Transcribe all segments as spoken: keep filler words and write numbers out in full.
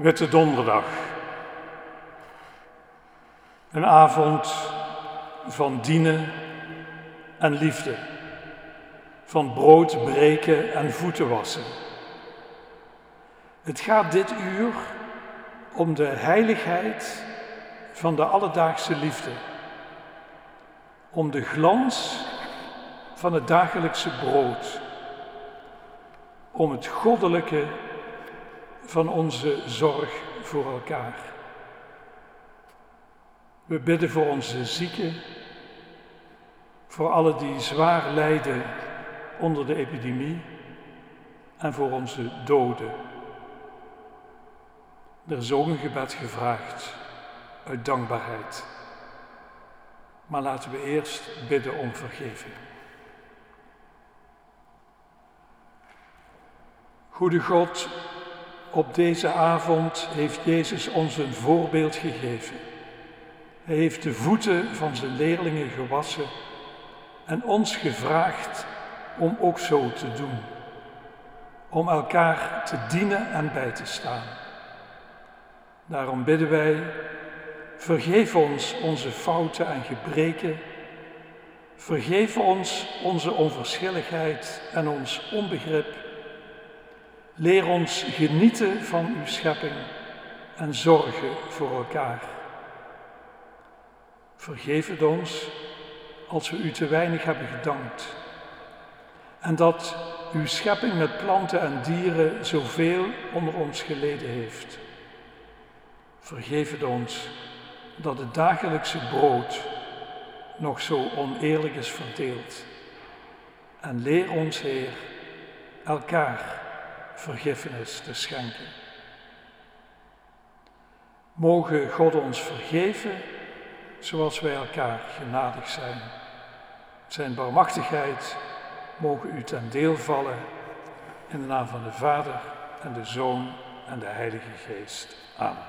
Witte Donderdag. Een avond van dienen en liefde, van brood breken en voeten wassen. Het gaat dit uur om de heiligheid van de alledaagse liefde, om de glans van het dagelijkse brood, om het goddelijke van onze zorg voor elkaar. We bidden voor onze zieken, voor allen die zwaar lijden onder de epidemie en voor onze doden. Er is ook een gebed gevraagd uit dankbaarheid. Maar laten we eerst bidden om vergeving. Goede God, op deze avond heeft Jezus ons een voorbeeld gegeven. Hij heeft de voeten van zijn leerlingen gewassen en ons gevraagd om ook zo te doen. Om elkaar te dienen en bij te staan. Daarom bidden wij, vergeef ons onze fouten en gebreken. Vergeef ons onze onverschilligheid en ons onbegrip. Leer ons genieten van uw schepping en zorgen voor elkaar. Vergeef het ons als we u te weinig hebben gedankt. En dat uw schepping met planten en dieren zoveel onder ons geleden heeft. Vergeef het ons dat het dagelijkse brood nog zo oneerlijk is verdeeld. En leer ons, Heer, elkaar vergiffenis te schenken. Mogen God ons vergeven zoals wij elkaar genadig zijn. Zijn barmhartigheid mogen u ten deel vallen in de naam van de Vader en de Zoon en de Heilige Geest. Amen.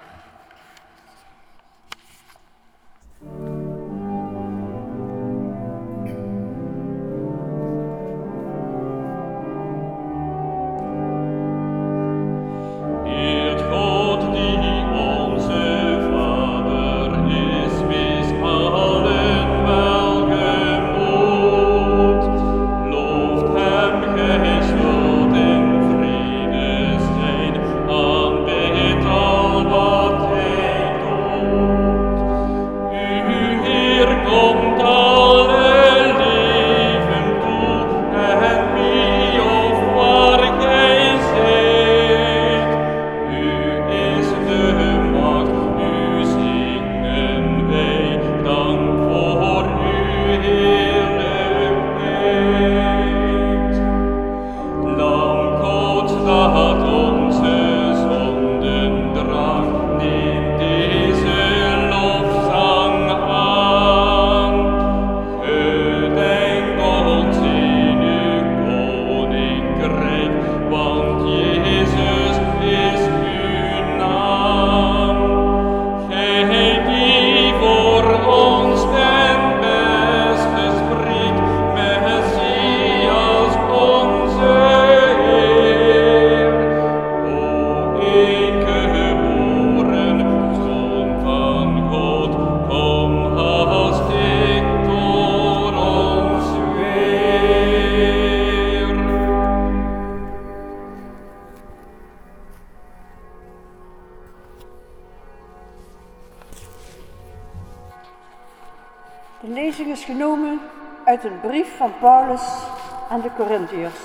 De lezing is genomen uit een brief van Paulus aan de Korintiërs.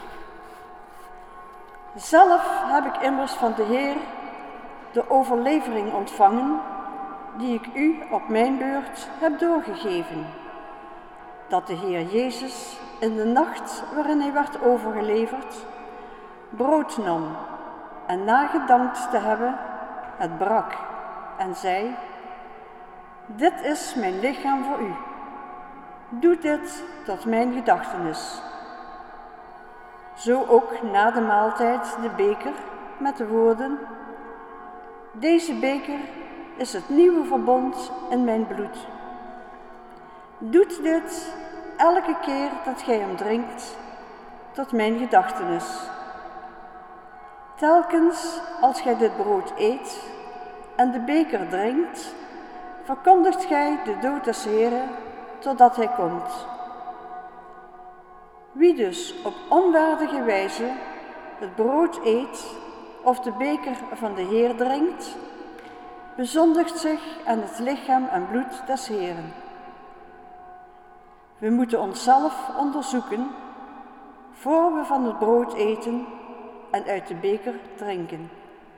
Zelf heb ik immers van de Heer de overlevering ontvangen, die ik u op mijn beurt heb doorgegeven. Dat de Heer Jezus in de nacht waarin hij werd overgeleverd, brood nam en na gedankt te hebben, het brak en zei: dit is mijn lichaam voor u. Doe dit tot mijn gedachtenis. Zo ook na de maaltijd de beker met de woorden: deze beker is het nieuwe verbond in mijn bloed. Doet dit elke keer dat gij hem drinkt, tot mijn gedachtenis. Telkens als gij dit brood eet en de beker drinkt, verkondigt gij de dood des Heren totdat hij komt. Wie dus op onwaardige wijze het brood eet of de beker van de Heer drinkt, bezondigt zich aan het lichaam en bloed des Heren. We moeten onszelf onderzoeken voor we van het brood eten en uit de beker drinken.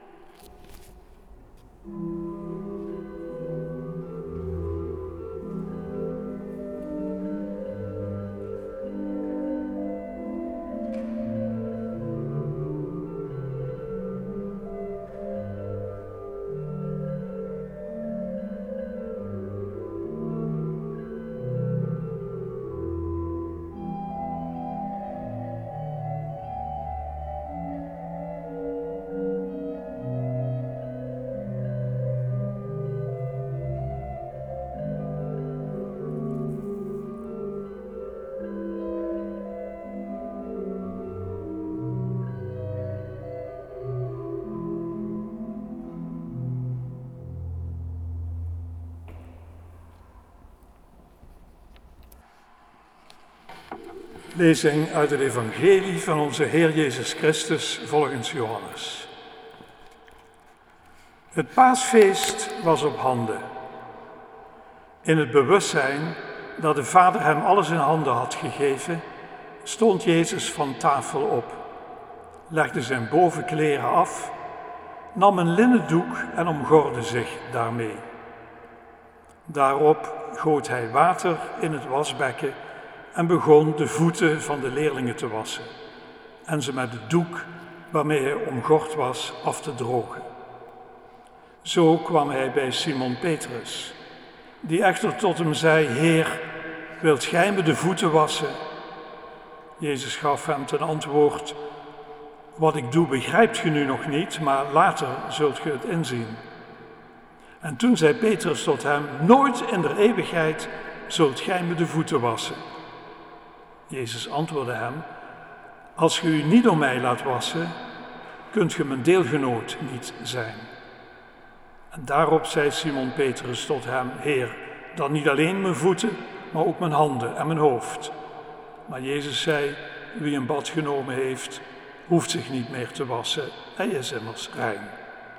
Lezing uit het Evangelie van onze Heer Jezus Christus volgens Johannes. Het paasfeest was op handen. In het bewustzijn dat de Vader hem alles in handen had gegeven, stond Jezus van tafel op, legde zijn bovenkleren af, nam een linnen doek en omgordde zich daarmee. Daarop goot hij water in het wasbekken en begon de voeten van de leerlingen te wassen en ze met het doek waarmee hij omgord was af te drogen. Zo kwam hij bij Simon Petrus, die echter tot hem zei: Heer, wilt gij me de voeten wassen? Jezus gaf hem ten antwoord: Wat ik doe begrijpt ge nu nog niet, maar later zult ge het inzien. En toen zei Petrus tot hem: Nooit in der eeuwigheid zult gij me de voeten wassen. Jezus antwoordde hem: Als ge u niet door mij laat wassen, kunt ge mijn deelgenoot niet zijn. En daarop zei Simon Petrus tot hem: Heer, dan niet alleen mijn voeten, maar ook mijn handen en mijn hoofd. Maar Jezus zei: Wie een bad genomen heeft, hoeft zich niet meer te wassen, hij is immers rein.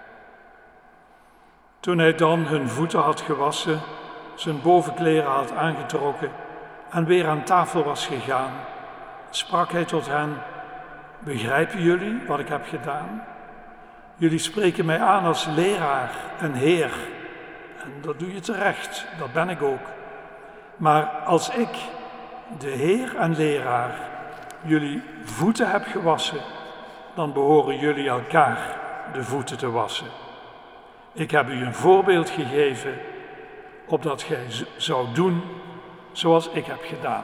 Toen hij dan hun voeten had gewassen, zijn bovenkleren had aangetrokken en weer aan tafel was gegaan, sprak hij tot hen: Begrijpen jullie wat ik heb gedaan? Jullie spreken mij aan als leraar en Heer. En dat doe je terecht, dat ben ik ook. Maar als ik, de Heer en leraar, jullie voeten heb gewassen, dan behoren jullie elkaar de voeten te wassen. Ik heb u een voorbeeld gegeven, opdat gij zou doen zoals ik heb gedaan.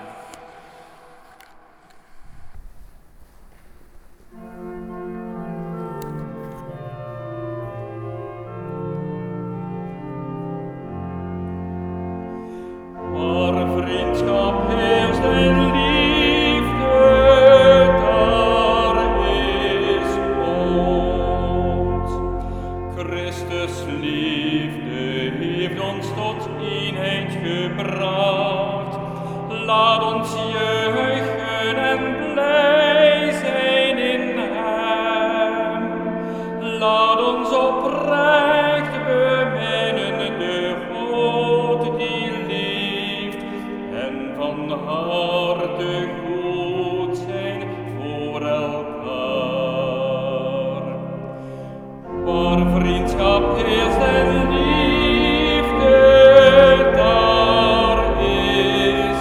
Waar vriendschap heerst en liefde, daar is God. Christus liefde heeft ons tot eenheid gebracht. Laat ons juichen en blij zijn in hem. Laat ons oprecht beminnen de God die leeft en van harte goed zijn voor elkaar. Waar vriendschap heerst en liefde, daar is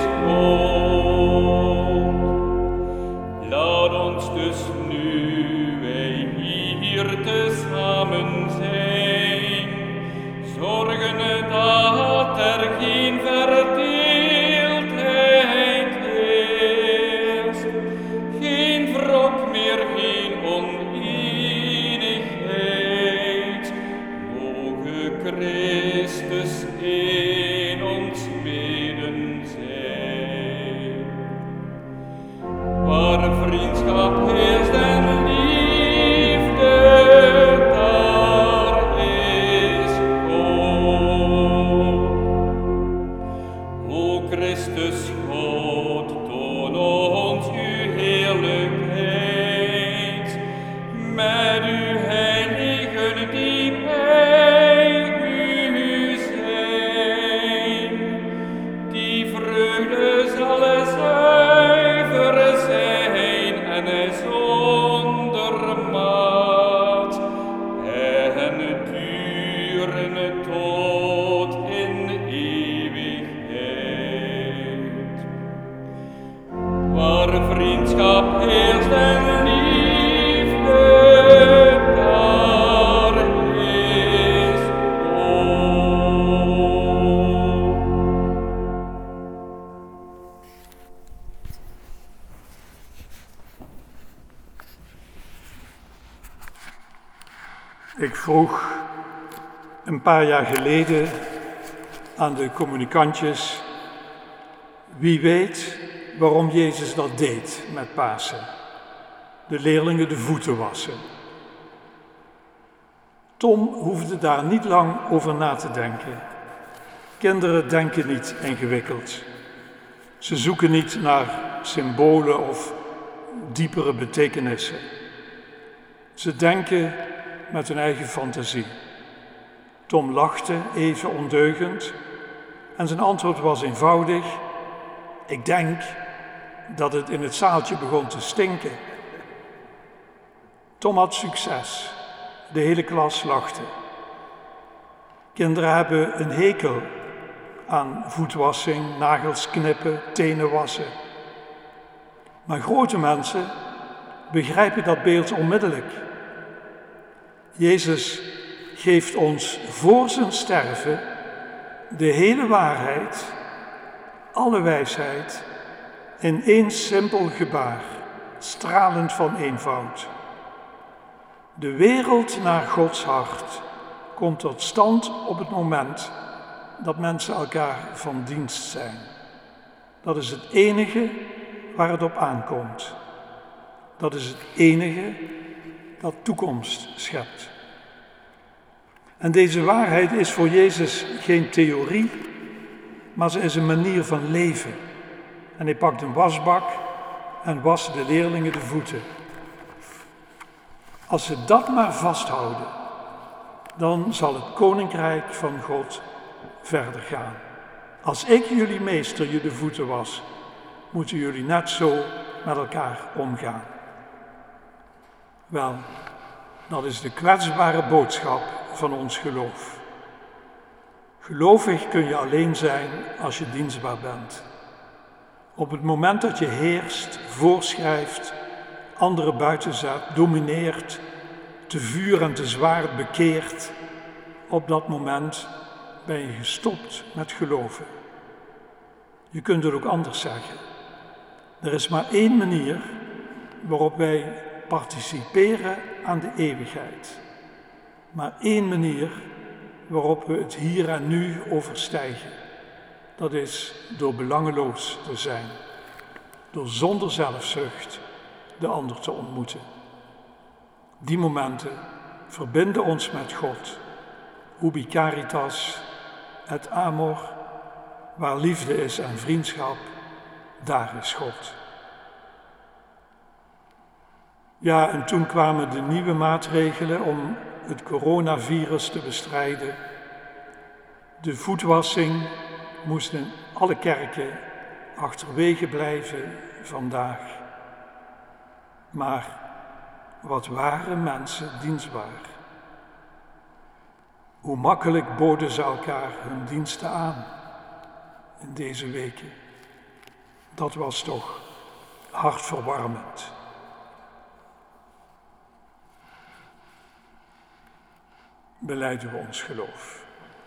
God. Laat ons dus nu wij hier tezamen zijn, zorgen dat er geen verdeeldheid is, geen wrok meer, geen oneenigheid. Moge Christus in ons midden zijn. Waar vriendschap heerst en liefde, Ik vroeg een paar jaar geleden aan de communicantjes, wie weet waarom Jezus dat deed met Pasen. De leerlingen de voeten wassen. Tom hoefde daar niet lang over na te denken. Kinderen denken niet ingewikkeld. Ze zoeken niet naar symbolen of diepere betekenissen. Ze denken met hun eigen fantasie. Tom lachte even ondeugend en zijn antwoord was eenvoudig. Ik denk dat het in het zaaltje begon te stinken. Tom had succes. De hele klas lachte. Kinderen hebben een hekel aan voetwassing, nagels knippen, tenen wassen. Maar grote mensen begrijpen dat beeld onmiddellijk. Jezus geeft ons voor zijn sterven de hele waarheid, alle wijsheid, in één simpel gebaar, stralend van eenvoud. De wereld naar Gods hart komt tot stand op het moment dat mensen elkaar van dienst zijn. Dat is het enige waar het op aankomt. Dat is het enige dat toekomst schept. En deze waarheid is voor Jezus geen theorie, maar ze is een manier van leven. En hij pakt een wasbak en wast de leerlingen de voeten. Als ze dat maar vasthouden, dan zal het koninkrijk van God verder gaan. Als ik jullie meester je de voeten was, moeten jullie net zo met elkaar omgaan. Wel, dat is de kwetsbare boodschap van ons geloof. Gelovig kun je alleen zijn als je dienstbaar bent. Op het moment dat je heerst, voorschrijft, anderen buiten zet, domineert, te vuur en te zwaar bekeert, op dat moment ben je gestopt met geloven. Je kunt het ook anders zeggen. Er is maar één manier waarop wij participeren aan de eeuwigheid. Maar één manier waarop we het hier en nu overstijgen. Dat is door belangeloos te zijn. Door zonder zelfzucht de ander te ontmoeten. Die momenten verbinden ons met God. Ubi caritas et amor, waar liefde is en vriendschap, daar is God. Ja, en toen kwamen de nieuwe maatregelen om het coronavirus te bestrijden. De voetwassing moest in alle kerken achterwege blijven vandaag. Maar wat waren mensen dienstbaar? Hoe makkelijk boden ze elkaar hun diensten aan in deze weken? Dat was toch hartverwarmend. Belijden we ons geloof.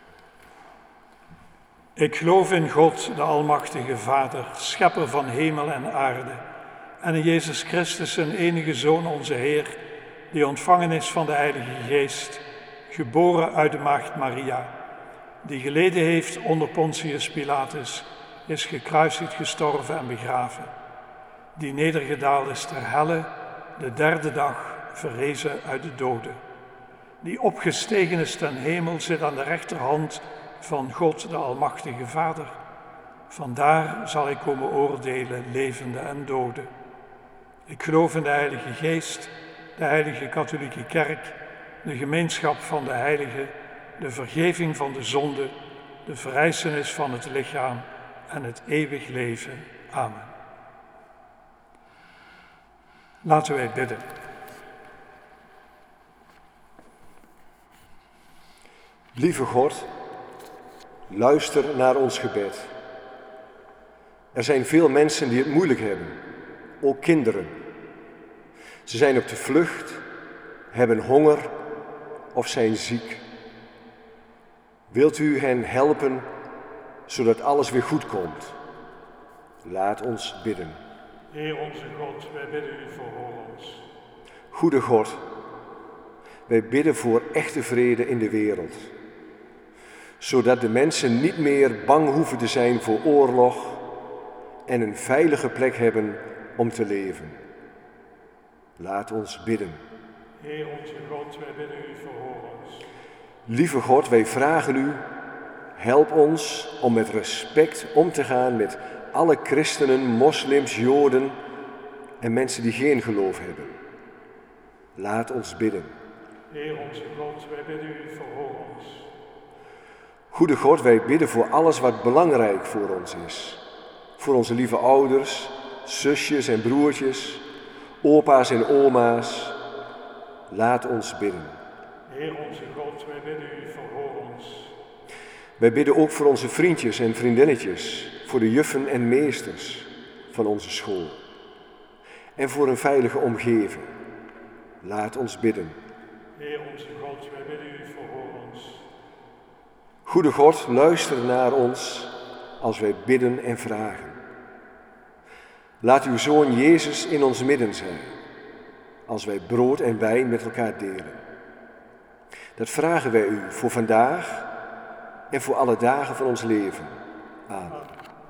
Ik geloof in God, de Almachtige Vader, schepper van hemel en aarde, en in Jezus Christus, zijn enige Zoon, onze Heer, die ontvangen is van de Heilige Geest, geboren uit de maagd Maria, die geleden heeft onder Pontius Pilatus, is gekruisigd, gestorven en begraven, die nedergedaald is ter helle, de derde dag verrezen uit de doden, die opgestegen is ten hemel, zit aan de rechterhand van God, de Almachtige Vader. Vandaar zal hij komen oordelen, levenden en doden. Ik geloof in de Heilige Geest, de Heilige Katholieke Kerk, de gemeenschap van de heiligen, de vergeving van de zonde, de verrijzenis van het lichaam en het eeuwig leven. Amen. Laten wij bidden. Lieve God, luister naar ons gebed. Er zijn veel mensen die het moeilijk hebben, ook kinderen. Ze zijn op de vlucht, hebben honger of zijn ziek. Wilt u hen helpen, zodat alles weer goed komt? Laat ons bidden. Heer onze God, wij bidden u, verhoor ons. Goede God, wij bidden voor echte vrede in de wereld. Zodat de mensen niet meer bang hoeven te zijn voor oorlog en een veilige plek hebben om te leven. Laat ons bidden. Heer onze God, wij bidden u, verhoor ons. Lieve God, wij vragen u, help ons om met respect om te gaan met alle christenen, moslims, joden en mensen die geen geloof hebben. Laat ons bidden. Heer onze God, wij bidden u, verhoor ons. Goede God, wij bidden voor alles wat belangrijk voor ons is. Voor onze lieve ouders, zusjes en broertjes, opa's en oma's. Laat ons bidden. Heer onze God, wij bidden u, verhoor ons. Wij bidden ook voor onze vriendjes en vriendinnetjes, voor de juffen en meesters van onze school. En voor een veilige omgeving. Laat ons bidden. Heer onze God, wij bidden u, verhoor ons. Goede God, luister naar ons als wij bidden en vragen. Laat uw Zoon Jezus in ons midden zijn, als wij brood en wijn met elkaar delen. Dat vragen wij u voor vandaag en voor alle dagen van ons leven. Amen.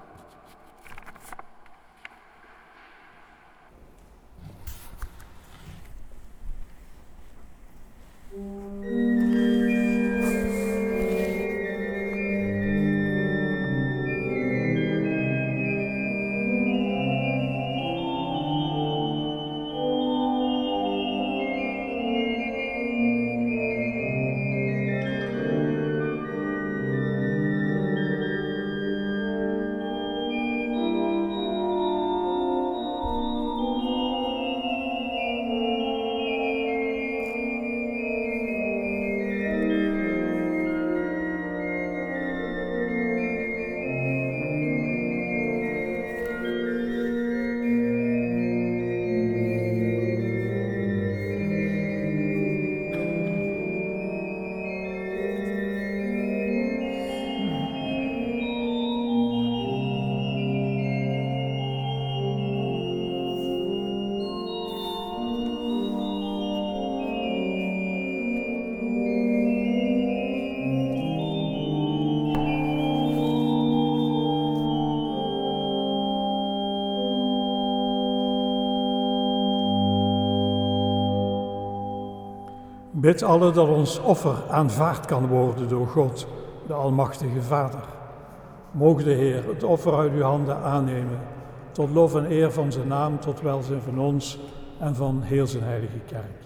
Bid alle dat ons offer aanvaard kan worden door God, de Almachtige Vader. Mogen de Heer het offer uit uw handen aannemen, tot lof en eer van zijn naam, tot welzijn van ons en van heel zijn heilige kerk.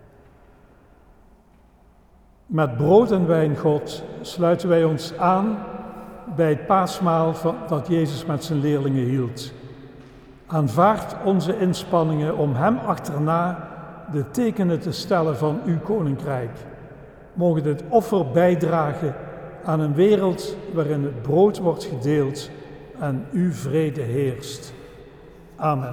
Met brood en wijn, God, sluiten wij ons aan bij het paasmaal dat Jezus met zijn leerlingen hield. Aanvaard onze inspanningen om hem achterna de tekenen te stellen van uw koninkrijk. Mogen dit offer bijdragen aan een wereld waarin het brood wordt gedeeld en uw vrede heerst. Amen.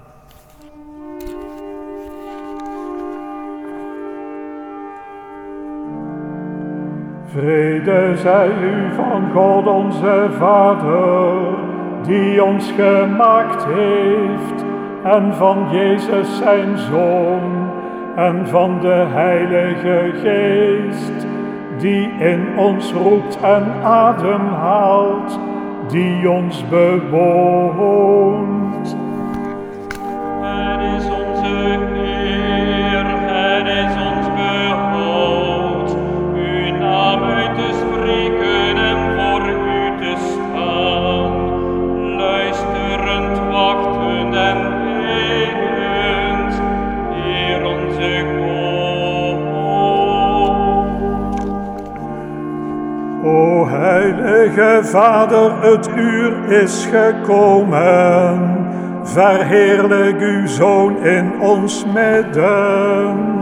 Vrede zij u van God onze Vader, die ons gemaakt heeft, en van Jezus zijn Zoon, en van de Heilige Geest, die in ons roept en ademhaalt, die ons bewoont. Het is onze eer, het is ons behoud, uw naam uit te spreken en voor u te staan, luisterend, wachtend en bidend, Heer onze God. O Heilige Vader, het uur is gekomen, verheerlijk uw Zoon in ons midden.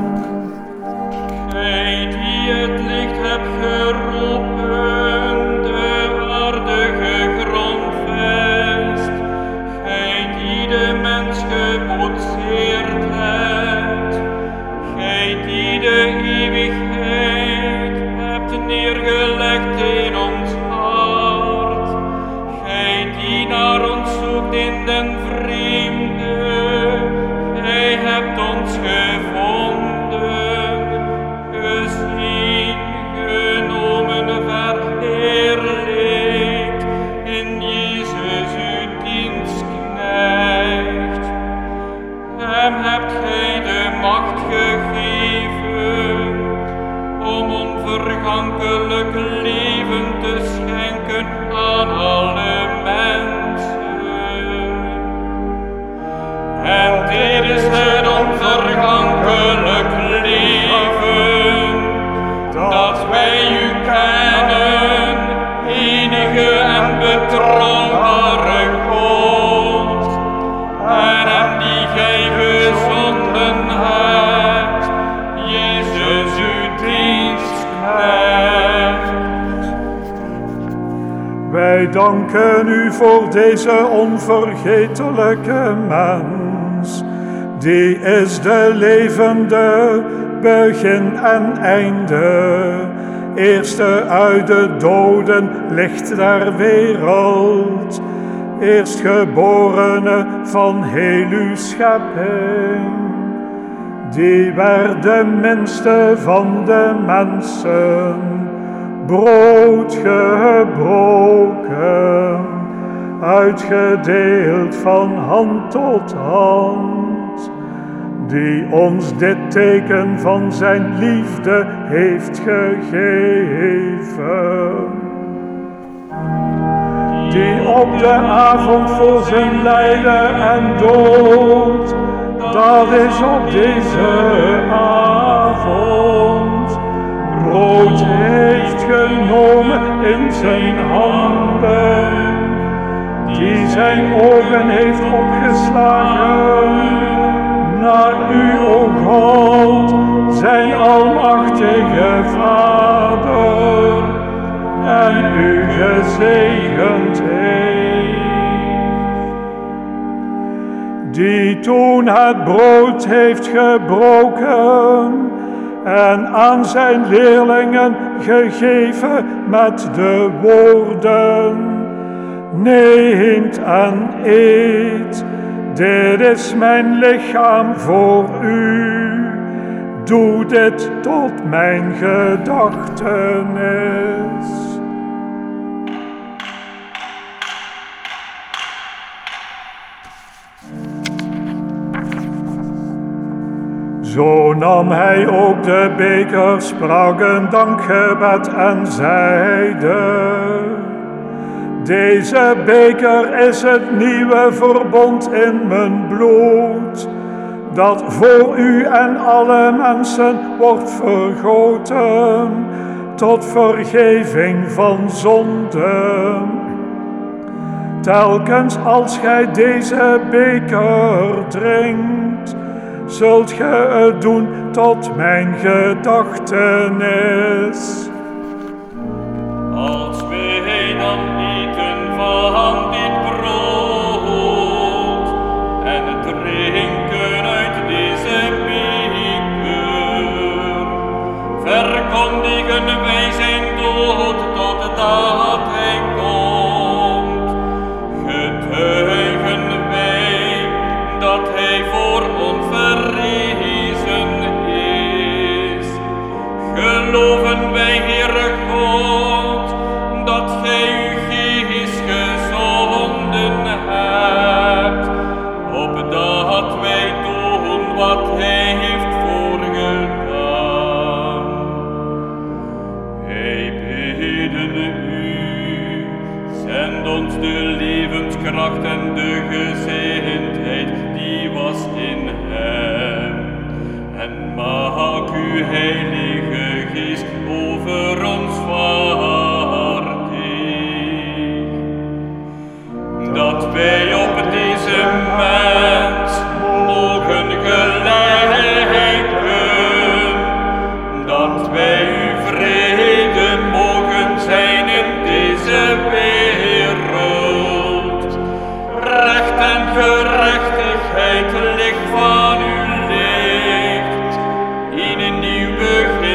Gij die het licht hebt geroepen, de aarde gegrondvest, gij die de mens geboetseerd hebt, gij die de eeuwigheid hebt neergelegd in ons hart, gij die naar ons zoekt in den vreemde, gij hebt ons gevonden. Wij danken u voor deze onvergetelijke mens. Die is de levende begin en einde. Eerste uit de doden, licht der wereld. Eerstgeborene van heel uw schepping. Die werd de minste van de mensen. Brood gebroken, uitgedeeld van hand tot hand, die ons dit teken van zijn liefde heeft gegeven. Die op de avond voor zijn lijden en dood, dat is op deze avond, brood heeft genomen in zijn handen, die zijn ogen heeft opgeslagen naar u, o God, zijn almachtige Vader, en u gezegend heeft. Die toen het brood heeft gebroken en aan zijn leerlingen gegeven met de woorden: neemt en eet, dit is mijn lichaam voor u, doe dit tot mijn gedachtenis. Zo nam hij ook de beker, sprak een dankgebed en zeide: deze beker is het nieuwe verbond in mijn bloed, dat voor u en alle mensen wordt vergoten, tot vergeving van zonden. Telkens als gij deze beker drinkt, zult ge het doen tot mijn gedachtenis. Als wij dan eten van dit brood en drinken uit deze beker, verkondigen wij zijn dood totdat hij komt. Getuigen wij dat hij voor ons verrezen is. Geloven wij, Heere God, dat gij uw geest gezonden hebt, opdat wij doen wat hij heeft voorgedaan. Wij bidden u, zend ons de levenskracht en de gezindheid die was in hem, en maak uw heilige geest over ons vaardig, dat wij op deze mens mogen gelijken, dat wij uw vrede mogen zijn in deze wereld. Recht en gerechtigheid ligt van uw licht in een nieuw begin.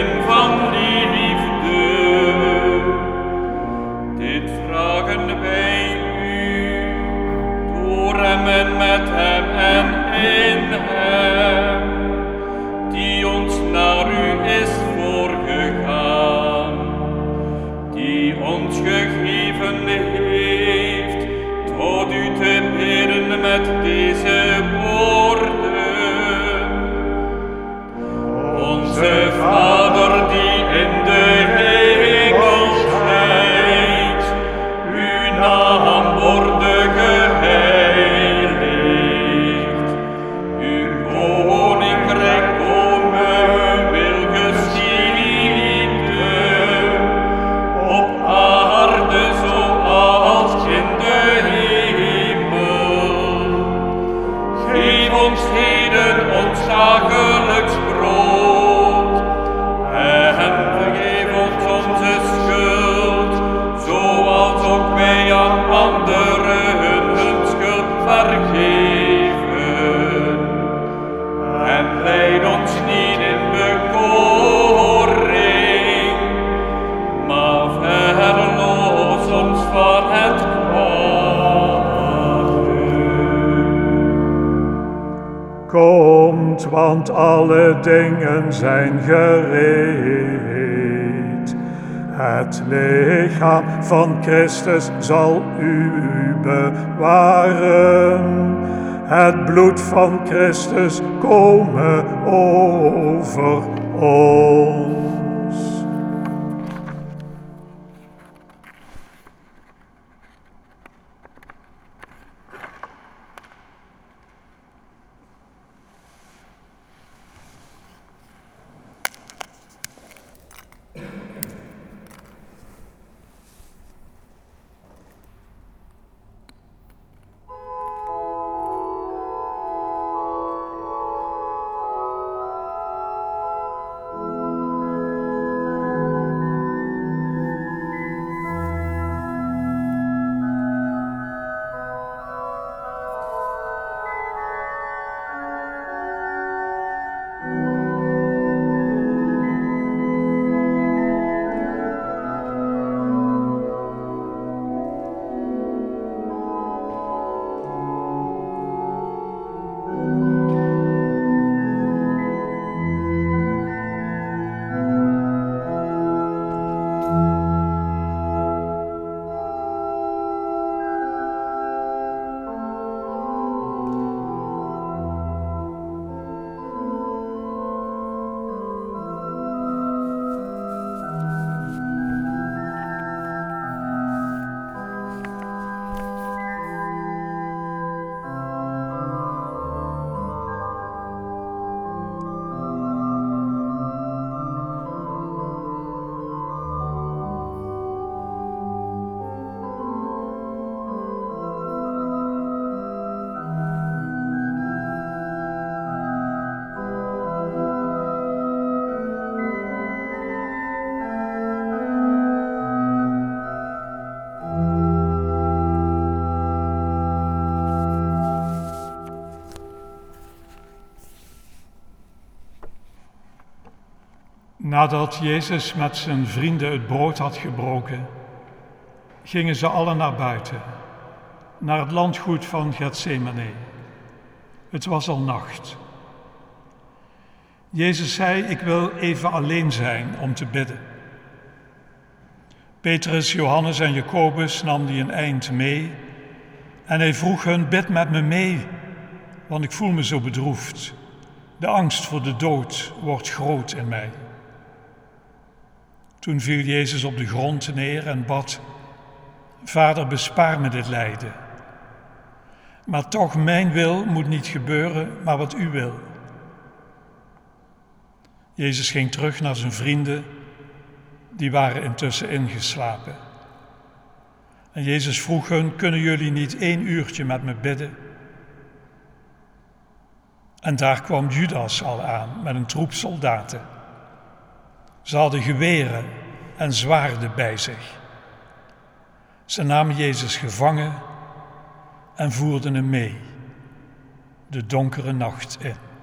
want alle dingen zijn gereed. Het lichaam van Christus zal u bewaren. Het bloed van Christus komen over ons. Nadat Jezus met zijn vrienden het brood had gebroken, gingen ze allen naar buiten, naar het landgoed van Getsemane. Het was al nacht. Jezus zei, ik wil even alleen zijn om te bidden. Petrus, Johannes en Jacobus nam die een eind mee en hij vroeg hun, bid met me mee, want ik voel me zo bedroefd. De angst voor de dood wordt groot in mij. Toen viel Jezus op de grond neer en bad, Vader, bespaar me dit lijden. Maar toch, mijn wil moet niet gebeuren, maar wat u wil. Jezus ging terug naar zijn vrienden, die waren intussen ingeslapen. En Jezus vroeg hun, kunnen jullie niet één uurtje met me bidden? En daar kwam Judas al aan met een troep soldaten. Ze hadden geweren en zwaarden bij zich. Ze namen Jezus gevangen en voerden hem mee, de donkere nacht in.